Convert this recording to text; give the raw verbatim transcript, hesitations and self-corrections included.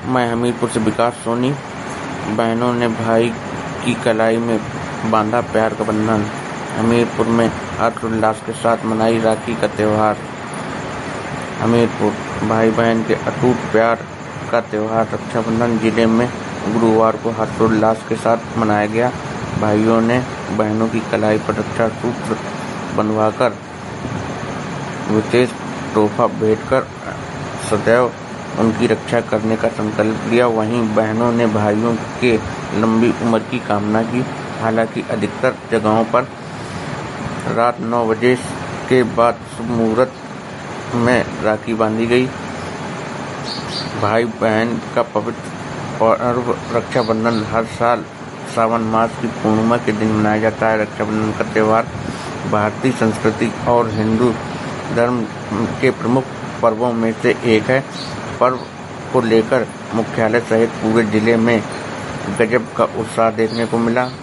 मैं हमीरपुर से विकास सोनी। बहनों ने भाई की कलाई में बांधा प्यार का बंधन। हमीरपुर में हर्षोल्लास के साथ मनाई राखी का त्योहार। हमीरपुर भाई बहन के अटूट प्यार का त्योहार रक्षाबंधन जिले में गुरुवार को हर्षोल्लास के साथ मनाया गया। भाइयों ने बहनों की कलाई पर रक्षा सूत्र बंधवाकर विशेष तोहफा भेंटकर सदैव उनकी रक्षा करने का संकल्प लिया। वहीं बहनों ने भाइयों के लंबी उम्र की कामना की। हालांकि अधिकतर जगहों पर रात नौ बजे के बाद शुभ मुहूर्त में राखी बांधी गई। भाई बहन का पवित्र पर्व रक्षाबंधन हर साल सावन मास की पूर्णिमा के दिन मनाया जाता है। रक्षाबंधन का त्योहार भारतीय संस्कृति और हिंदू धर्म के प्रमुख पर्वों में से एक है। पर्व को लेकर मुख्यालय सहित पूरे जिले में गजब का उत्साह देखने को मिला।